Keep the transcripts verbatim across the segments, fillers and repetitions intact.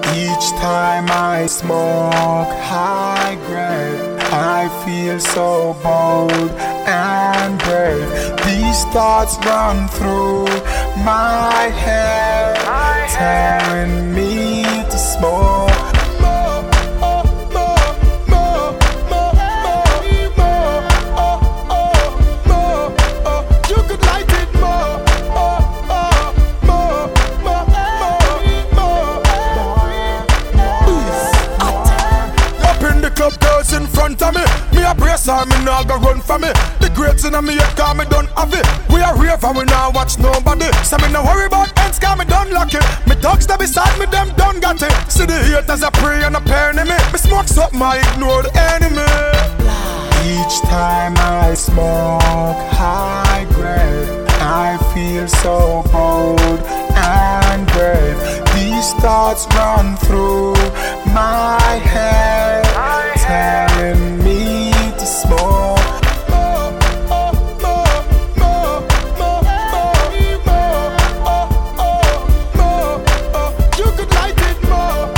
Each time I smoke high grade, I feel so bold and brave. These thoughts run through my head, telling me to smoke. In front of me, me a brace her, me nah go run for me. The grades in me head, cause me done have it. We are rave and we nah watch nobody. So me no worry about ends, cause me done lucky. Me dogs that beside me, them done got it. See the haters a pray and a pair me. Me smoke something, I ignore the enemy. Each time I smoke high grade, I feel so bold and brave. These thoughts run through my head, telling me to smoke. You could light it more.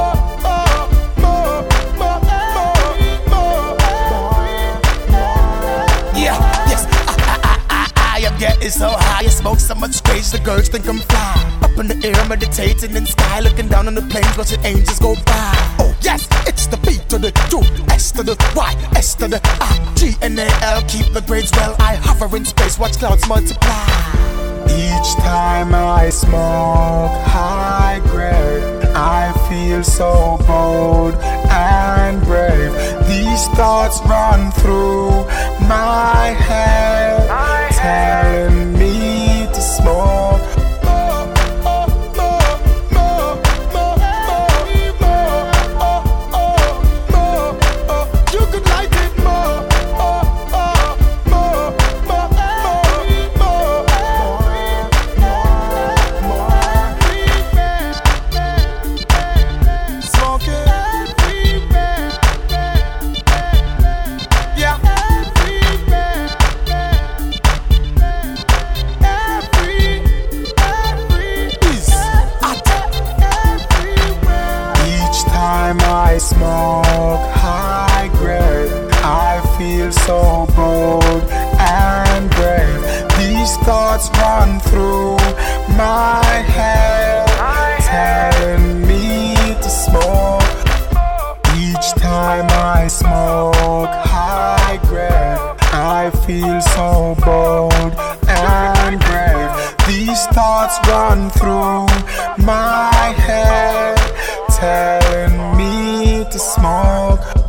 Yeah, yes, I, I, I, I, I am getting so high. I smoke so much strange, the girls think I'm fly. Up in the air, meditating in sky, looking down on the plains, watching angels go by. Oh yes, it's the B to the U, S to the Y, S to the I, G and A L. Keep the grades well, I hover in space, watch clouds multiply. Each time I smoke high grade, I feel so bold and brave. These thoughts run through my head, telling me to smoke. I smoke high grade, I feel so bold and brave. These thoughts run through my head, telling me to smoke. Each time I smoke high grade, I feel so bold and brave. These thoughts run through my head, telling me to smoke.